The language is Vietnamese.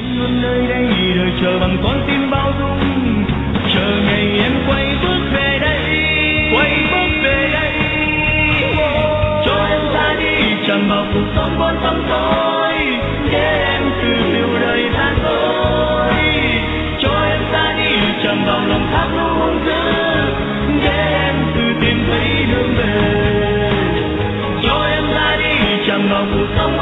Luôn nơi đây đợi chờ bằng con tim bao dung, chờ ngày em quay bước về đây, quay bước về đây. Cho em ra đi tràn vào cuộc sống con tâm tôi, để em từ liều đời than tôi. Cho em ra đi tràn vào lòng thác lũ hung dữ, để em từ tìm thấy đường về. Cho em ra đi tràn vào cuộc sống